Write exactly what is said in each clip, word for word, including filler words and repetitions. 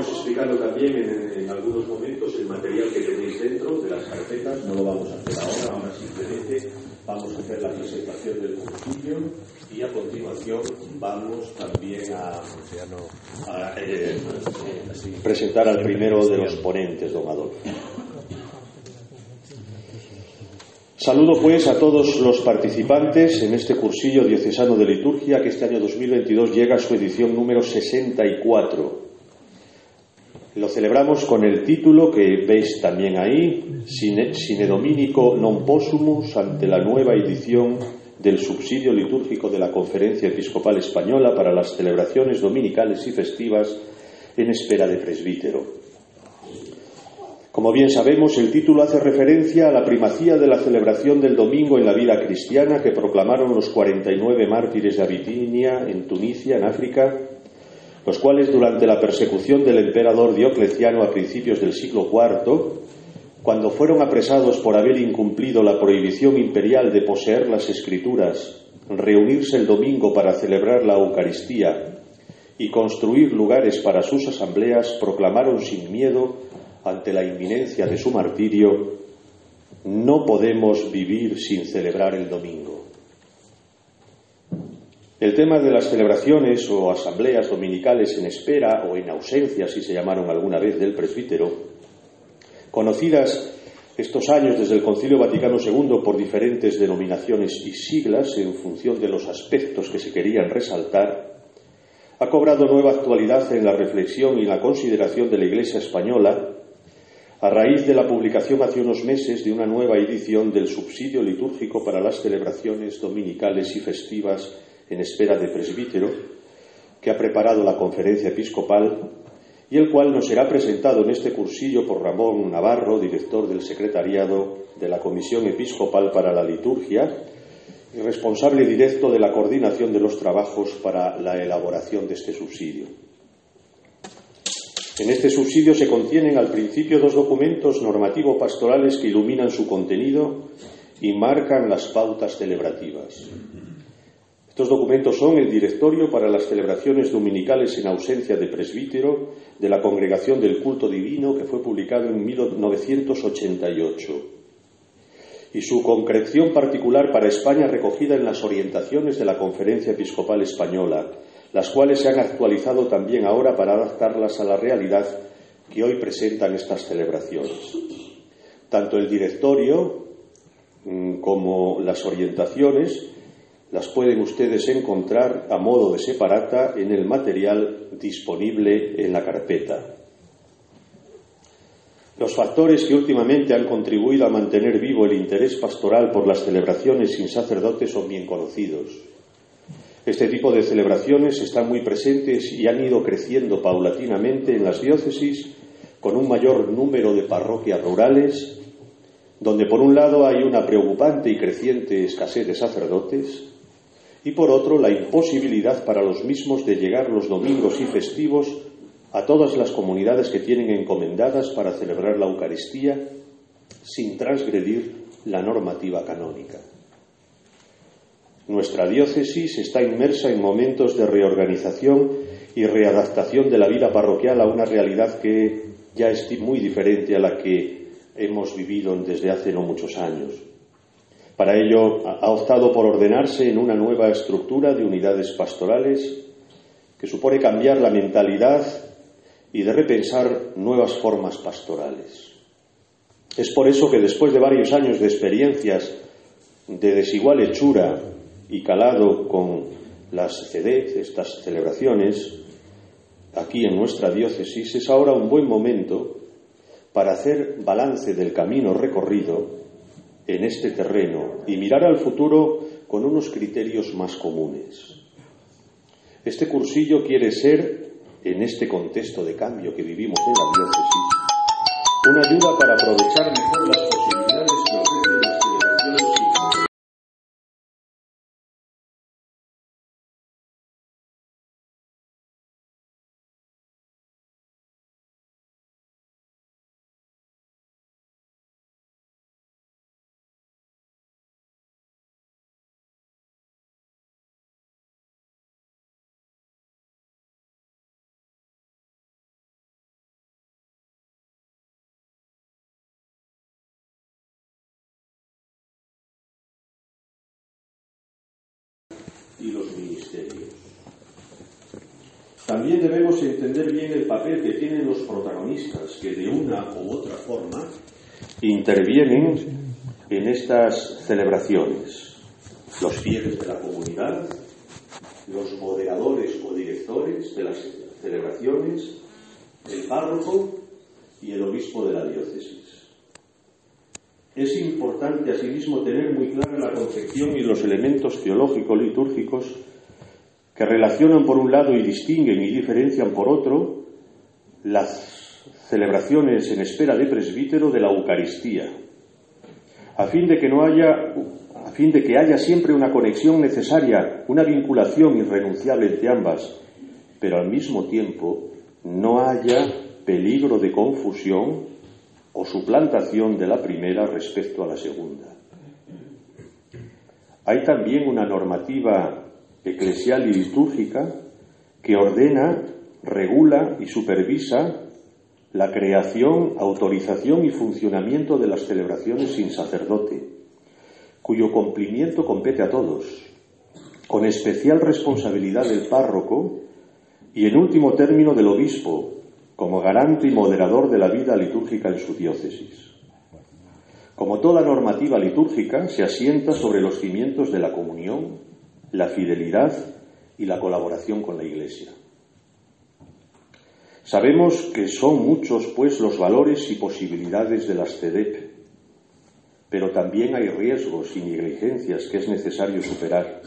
iremos explicando también en, en algunos momentos el material que tenéis dentro de las carpetas. No lo vamos a hacer ahora, ahora simplemente vamos a hacer la presentación del cursillo y a continuación vamos también a, a eh, presentar al primero de los ponentes, don Adolfo. Saludo pues a todos los participantes en este cursillo diocesano de liturgia que este año dos mil veintidós llega a su edición número sesenta y cuatro. Lo celebramos con el título que veis también ahí, Sine, Sine Dominico non possumus, ante la nueva edición del subsidio litúrgico de la Conferencia Episcopal Española para las celebraciones dominicales y festivas en espera de presbítero. Como bien sabemos, el título hace referencia a la primacía de la celebración del domingo en la vida cristiana que proclamaron los cuarenta y nueve mártires de Abitinia, en Tunisia, en África, los cuales durante la persecución del emperador Diocleciano a principios del siglo cuarto, cuando fueron apresados por haber incumplido la prohibición imperial de poseer las Escrituras, reunirse el domingo para celebrar la Eucaristía y construir lugares para sus asambleas, proclamaron sin miedo, ante la inminencia de su martirio: no podemos vivir sin celebrar el domingo. El tema de las celebraciones o asambleas dominicales en espera o en ausencia, si se llamaron alguna vez, del presbítero, conocidas estos años desde el Concilio Vaticano segundo por diferentes denominaciones y siglas en función de los aspectos que se querían resaltar, ha cobrado nueva actualidad en la reflexión y la consideración de la Iglesia española a raíz de la publicación hace unos meses de una nueva edición del subsidio litúrgico para las celebraciones dominicales y festivas en espera de presbítero, que ha preparado la Conferencia Episcopal y el cual nos será presentado en este cursillo por Ramón Navarro, director del secretariado de la Comisión Episcopal para la Liturgia y responsable directo de la coordinación de los trabajos para la elaboración de este subsidio. En este subsidio se contienen al principio dos documentos normativo-pastorales que iluminan su contenido y marcan las pautas celebrativas. Estos documentos son el Directorio para las celebraciones dominicales en ausencia de presbítero de la Congregación del Culto Divino, que fue publicado en mil novecientos ochenta y ocho, y su concreción particular para España recogida en las orientaciones de la Conferencia Episcopal Española, las cuales se han actualizado también ahora para adaptarlas a la realidad que hoy presentan estas celebraciones. Tanto el directorio como las orientaciones las pueden ustedes encontrar a modo de separata en el material disponible en la carpeta. Los factores que últimamente han contribuido a mantener vivo el interés pastoral por las celebraciones sin sacerdotes son bien conocidos. Este tipo de celebraciones están muy presentes y han ido creciendo paulatinamente en las diócesis con un mayor número de parroquias rurales, donde por un lado hay una preocupante y creciente escasez de sacerdotes y por otro la imposibilidad para los mismos de llegar los domingos y festivos a todas las comunidades que tienen encomendadas para celebrar la Eucaristía sin transgredir la normativa canónica. Nuestra diócesis está inmersa en momentos de reorganización y readaptación de la vida parroquial a una realidad que ya es muy diferente a la que hemos vivido desde hace no muchos años. Para ello, ha optado por ordenarse en una nueva estructura de unidades pastorales que supone cambiar la mentalidad y de repensar nuevas formas pastorales. Es por eso que después de varios años de experiencias de desigual hechura y calado con las C D, estas celebraciones, aquí en nuestra diócesis, es ahora un buen momento para hacer balance del camino recorrido en este terreno y mirar al futuro con unos criterios más comunes. Este cursillo quiere ser, en este contexto de cambio que vivimos en la diócesis, una ayuda para aprovechar mejor las posibilidades que ofrecen las celebraciones y los ministerios. También debemos entender bien el papel que tienen los protagonistas que de una u otra forma intervienen en estas celebraciones. Los fieles de la comunidad, los moderadores o directores de las celebraciones, el párroco y el obispo de la diócesis. Es importante asimismo tener muy clara la concepción y los elementos teológico-litúrgicos que relacionan por un lado y distinguen y diferencian por otro las celebraciones en espera de presbítero de la Eucaristía, a fin de que no haya, a fin de que haya siempre una conexión necesaria, una vinculación irrenunciable entre ambas, pero al mismo tiempo no haya peligro de confusión o suplantación de la primera respecto a la segunda. Hay también una normativa eclesial y litúrgica que ordena, regula y supervisa la creación, autorización y funcionamiento de las celebraciones sin sacerdote, cuyo cumplimiento compete a todos, con especial responsabilidad del párroco y, en último término, del obispo, como garante y moderador de la vida litúrgica en su diócesis. Como toda normativa litúrgica, se asienta sobre los cimientos de la comunión, la fidelidad y la colaboración con la Iglesia. Sabemos que son muchos, pues, los valores y posibilidades de las C E D E P, pero también hay riesgos y negligencias que es necesario superar.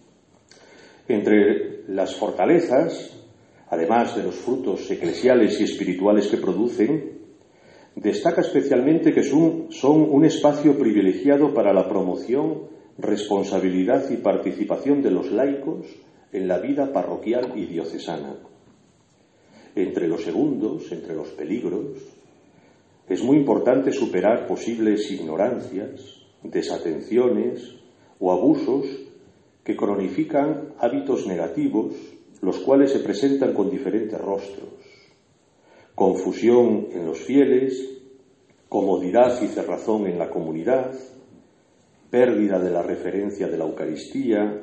Entre las fortalezas, además de los frutos eclesiales y espirituales que producen, destaca especialmente que son, son un espacio privilegiado para la promoción, responsabilidad y participación de los laicos en la vida parroquial y diocesana. Entre los segundos, entre los peligros, es muy importante superar posibles ignorancias, desatenciones o abusos que cronifican hábitos negativos, los cuales se presentan con diferentes rostros: confusión en los fieles, comodidad y cerrazón en la comunidad, pérdida de la referencia de la Eucaristía,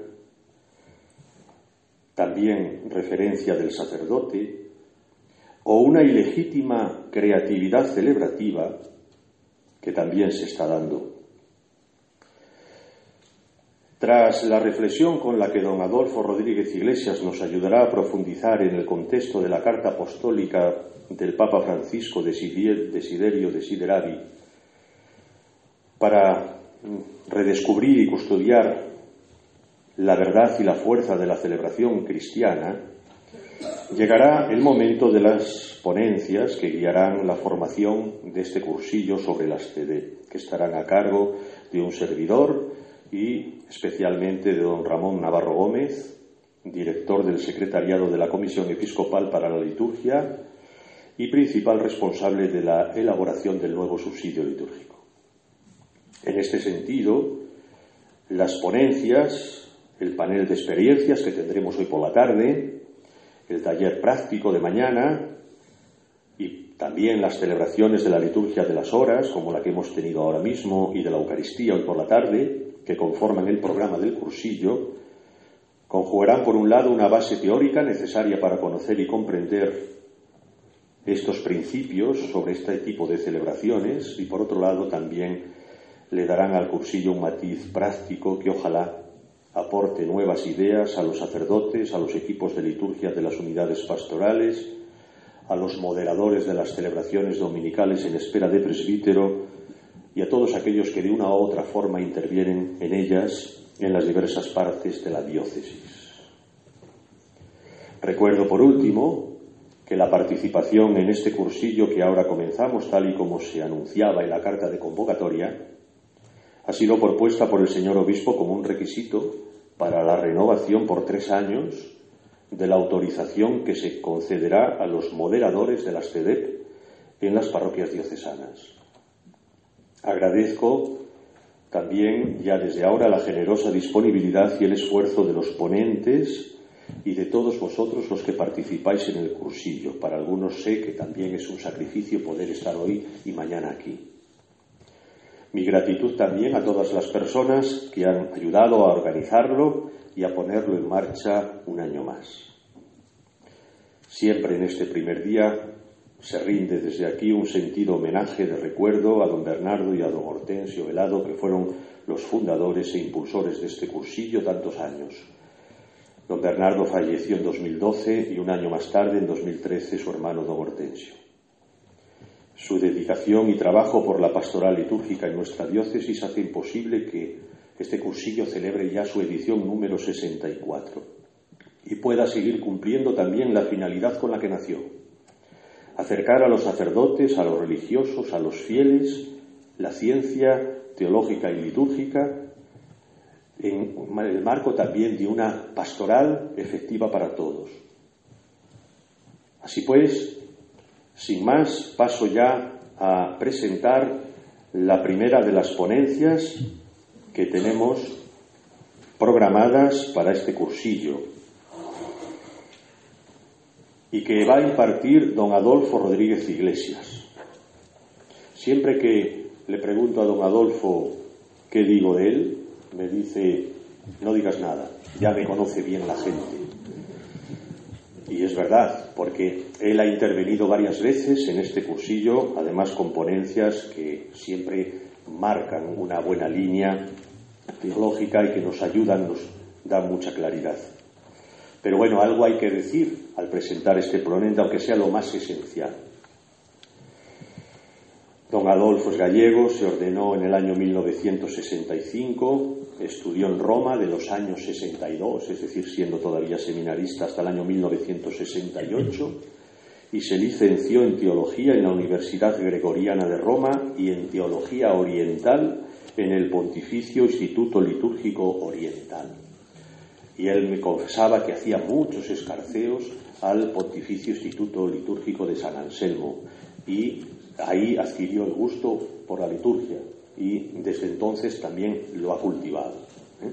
también referencia del sacerdote, o una ilegítima creatividad celebrativa que también se está dando. Tras la reflexión con la que don Adolfo Rodríguez Iglesias nos ayudará a profundizar en el contexto de la carta apostólica del Papa Francisco Desiderio Desideravi, para redescubrir y custodiar la verdad y la fuerza de la celebración cristiana, llegará el momento de las ponencias que guiarán la formación de este cursillo sobre las C E D E P, que estarán a cargo de un servidor y especialmente de don Ramón Navarro Gómez, director del Secretariado de la Comisión Episcopal para la Liturgia y principal responsable de la elaboración del nuevo subsidio litúrgico. En este sentido, las ponencias, el panel de experiencias que tendremos hoy por la tarde, el taller práctico de mañana y también las celebraciones de la liturgia de las horas, como la que hemos tenido ahora mismo, y de la Eucaristía hoy por la tarde, que conforman el programa del cursillo, conjugarán por un lado una base teórica necesaria para conocer y comprender estos principios sobre este tipo de celebraciones y por otro lado también le darán al cursillo un matiz práctico que ojalá aporte nuevas ideas a los sacerdotes, a los equipos de liturgia de las unidades pastorales, a los moderadores de las celebraciones dominicales en espera de presbítero y a todos aquellos que de una u otra forma intervienen en ellas en las diversas partes de la diócesis. Recuerdo por último que la participación en este cursillo que ahora comenzamos, tal y como se anunciaba en la carta de convocatoria, ha sido propuesta por el señor obispo como un requisito para la renovación por tres años de la autorización que se concederá a los moderadores de las C E D E P en las parroquias diocesanas. Agradezco también ya desde ahora la generosa disponibilidad y el esfuerzo de los ponentes y de todos vosotros los que participáis en el cursillo. Para algunos sé que también es un sacrificio poder estar hoy y mañana aquí. Mi gratitud también a todas las personas que han ayudado a organizarlo y a ponerlo en marcha un año más. Siempre en este primer día se rinde desde aquí un sentido homenaje de recuerdo a don Bernardo y a don Hortensio Velado, que fueron los fundadores e impulsores de este cursillo tantos años. Don Bernardo falleció en dos mil doce y un año más tarde, en dos mil trece, su hermano don Hortensio. Su dedicación y trabajo por la pastoral litúrgica en nuestra diócesis hace imposible que este cursillo celebre ya su edición número sesenta y cuatro y pueda seguir cumpliendo también la finalidad con la que nació: acercar a los sacerdotes, a los religiosos, a los fieles, la ciencia teológica y litúrgica en el marco también de una pastoral efectiva para todos. Así pues, sin más, paso ya a presentar la primera de las ponencias que tenemos programadas para este cursillo y que va a impartir don Adolfo Rodríguez Iglesias. Siempre que le pregunto a don Adolfo qué digo de él, me dice: no digas nada, ya me conoce bien la gente. Y es verdad, porque él ha intervenido varias veces en este cursillo, además con ponencias que siempre marcan una buena línea teológica y que nos ayudan, nos dan mucha claridad. Pero bueno, algo hay que decir al presentar este ponente, aunque sea lo más esencial. Don Adolfo es gallego, se ordenó en el año mil novecientos sesenta y cinco, estudió en Roma de los años sesenta y dos, es decir, siendo todavía seminarista, hasta el año mil novecientos sesenta y ocho, y se licenció en Teología en la Universidad Gregoriana de Roma y en Teología Oriental en el Pontificio Instituto Litúrgico Oriental. Y él me confesaba que hacía muchos escarceos al Pontificio Instituto Litúrgico de San Anselmo, y ahí adquirió el gusto por la liturgia y desde entonces también lo ha cultivado. ¿eh?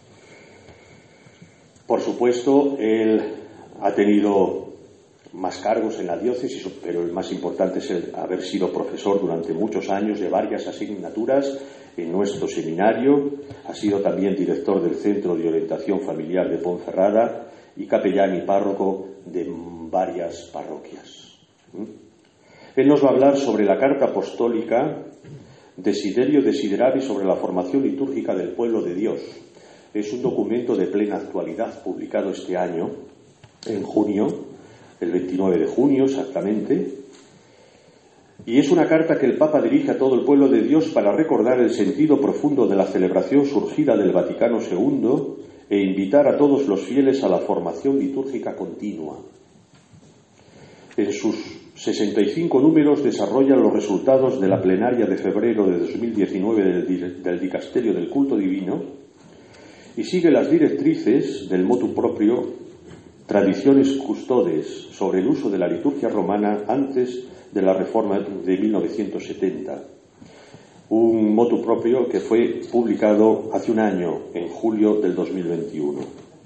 Por supuesto, él ha tenido más cargos en la diócesis, pero el más importante es el haber sido profesor durante muchos años de varias asignaturas en nuestro seminario. Ha sido también director del Centro de Orientación Familiar de Ponferrada y capellán y párroco de varias parroquias. ¿eh? Él nos va a hablar sobre la carta apostólica Desiderio Desideravi sobre la formación litúrgica del pueblo de Dios. Es un documento de plena actualidad publicado este año, en junio, el veintinueve de junio exactamente, y es una carta que el Papa dirige a todo el pueblo de Dios para recordar el sentido profundo de la celebración surgida del Vaticano segundo e invitar a todos los fieles a la formación litúrgica continua. En sus sesenta y cinco números desarrollan los resultados de la plenaria de febrero de dos mil diecinueve del, del Dicasterio del Culto Divino y sigue las directrices del motu proprio Tradiciones Custodes sobre el uso de la liturgia romana antes de la reforma de mil novecientos setenta, un motu proprio que fue publicado hace un año, en julio del dos mil veintiuno.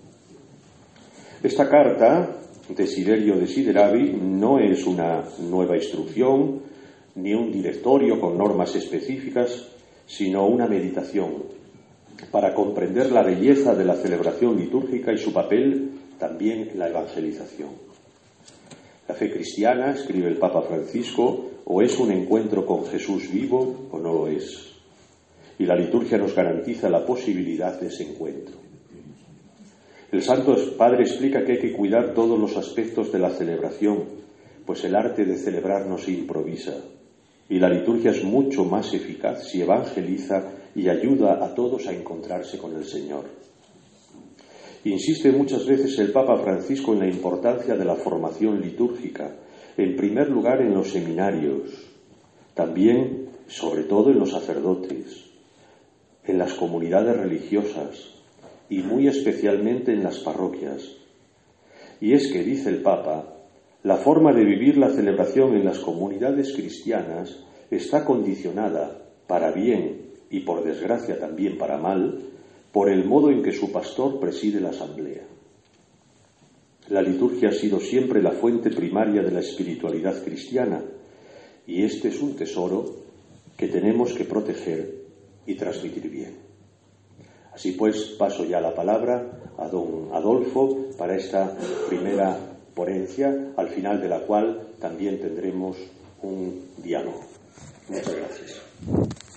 Esta carta, Desiderio Desideravi, no es una nueva instrucción ni un directorio con normas específicas, sino una meditación para comprender la belleza de la celebración litúrgica y su papel también en la evangelización. La fe cristiana, escribe el Papa Francisco, o es un encuentro con Jesús vivo o no lo es. Y la liturgia nos garantiza la posibilidad de ese encuentro. El Santo Padre explica que hay que cuidar todos los aspectos de la celebración, pues el arte de celebrar no se improvisa, y la liturgia es mucho más eficaz si evangeliza y ayuda a todos a encontrarse con el Señor. Insiste muchas veces el Papa Francisco en la importancia de la formación litúrgica, en primer lugar en los seminarios, también, sobre todo, en los sacerdotes, en las comunidades religiosas, y muy especialmente en las parroquias. Y es que, dice el Papa, la forma de vivir la celebración en las comunidades cristianas está condicionada, para bien y por desgracia también para mal, por el modo en que su pastor preside la asamblea. La liturgia ha sido siempre la fuente primaria de la espiritualidad cristiana, y este es un tesoro que tenemos que proteger y transmitir bien. Así pues, paso ya la palabra a don Adolfo para esta primera ponencia, al final de la cual también tendremos un diálogo. Muchas gracias.